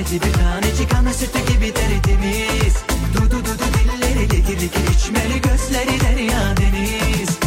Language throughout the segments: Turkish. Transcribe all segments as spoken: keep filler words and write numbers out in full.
kıymeti bir tanecik ana sütü gibi tertemiz. Dudu dudu dilleri likir likir içmeli, gözleri derya deniz.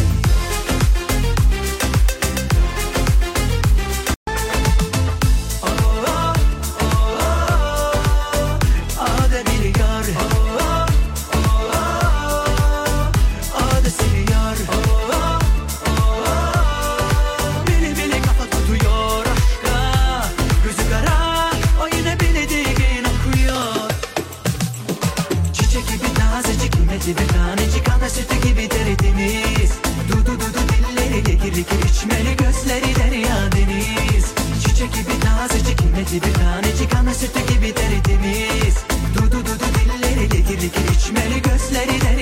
Bir tanecik ana sütü gibi tertemiz. Dudu dudu dilleri likir likir içmeli, gözleri derya deniz. Çiçek gibi tazecik kıymeti bir tanecik ana sütü gibi tertemiz. Dudu dudu dilleri likir likir içmeli, gözleri derya